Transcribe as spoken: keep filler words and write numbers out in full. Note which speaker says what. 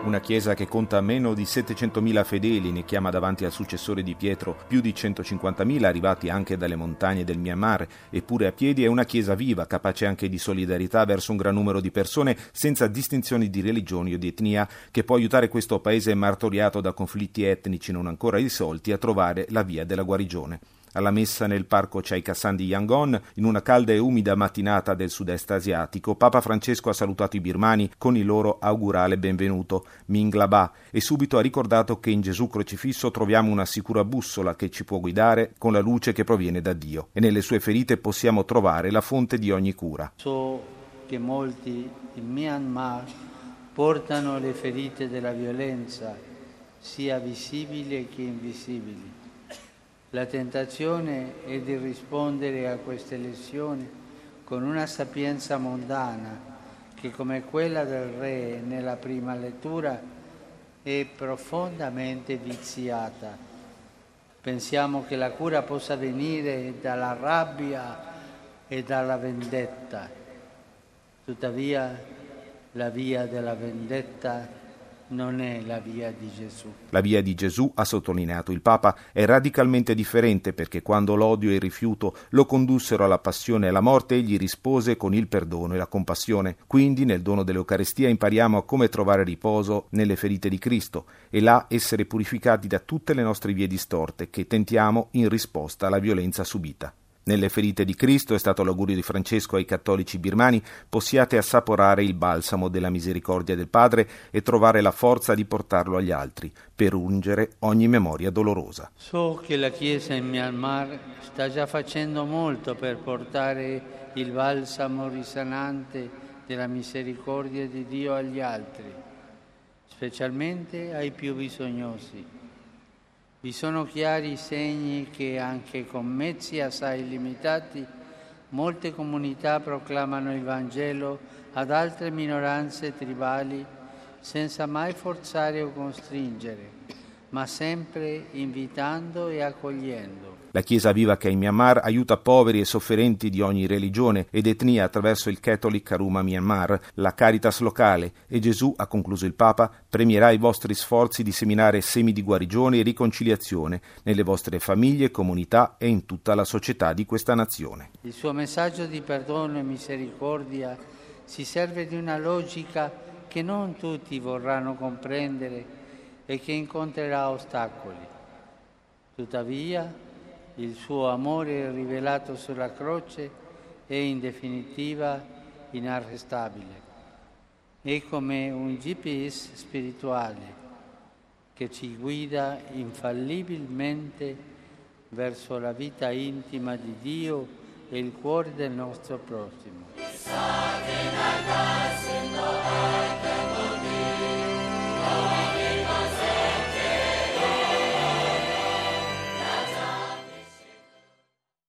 Speaker 1: Una chiesa che conta meno di settecentomila fedeli, ne chiama davanti al successore di Pietro più di centocinquantamila arrivati anche dalle montagne del Myanmar, eppure a piedi è una chiesa viva, capace anche di solidarietà verso un gran numero di persone senza distinzioni di religioni o di etnia, che può aiutare questo paese martoriato da conflitti etnici non ancora risolti a trovare la via della guarigione. Alla messa nel parco Chaikhasan di Yangon, in una calda e umida mattinata del sud-est asiatico, Papa Francesco ha salutato i birmani con il loro augurale benvenuto, Minglaba, e subito ha ricordato che in Gesù crocifisso troviamo una sicura bussola che ci può guidare con la luce che proviene da Dio, e nelle sue ferite possiamo trovare la fonte di ogni cura.
Speaker 2: So che molti in Myanmar portano le ferite della violenza, sia visibili che invisibili. La tentazione è di rispondere a queste lesioni con una sapienza mondana che, come quella del re nella prima lettura, è profondamente viziata. Pensiamo che la cura possa venire dalla rabbia e dalla vendetta. Tuttavia, la via della vendetta non è la via di Gesù.
Speaker 1: La via di Gesù, ha sottolineato il Papa, è radicalmente differente, perché quando l'odio e il rifiuto lo condussero alla passione e alla morte, egli rispose con il perdono e la compassione. Quindi nel dono dell'Eucaristia impariamo a come trovare riposo nelle ferite di Cristo e là essere purificati da tutte le nostre vie distorte che tentiamo in risposta alla violenza subita. Nelle ferite di Cristo, è stato l'augurio di Francesco ai cattolici birmani, possiate assaporare il balsamo della misericordia del Padre e trovare la forza di portarlo agli altri, per ungere ogni memoria dolorosa.
Speaker 2: So che la Chiesa in Myanmar sta già facendo molto per portare il balsamo risanante della misericordia di Dio agli altri, specialmente ai più bisognosi. Vi sono chiari segni che anche con mezzi assai limitati molte comunità proclamano il Vangelo ad altre minoranze tribali senza mai forzare o costringere, ma sempre invitando e accogliendo.
Speaker 1: La Chiesa viva che è in Myanmar aiuta poveri e sofferenti di ogni religione ed etnia attraverso il Catholic Karuma Myanmar, la Caritas locale, e Gesù, ha concluso il Papa, premierà i vostri sforzi di seminare semi di guarigione e riconciliazione nelle vostre famiglie, comunità e in tutta la società di questa nazione.
Speaker 2: Il suo messaggio di perdono e misericordia si serve di una logica che non tutti vorranno comprendere e che incontrerà ostacoli. Tuttavia, il suo amore rivelato sulla croce è in definitiva inarrestabile. È come un G P S spirituale che ci guida infallibilmente verso la vita intima di Dio e il cuore del nostro prossimo.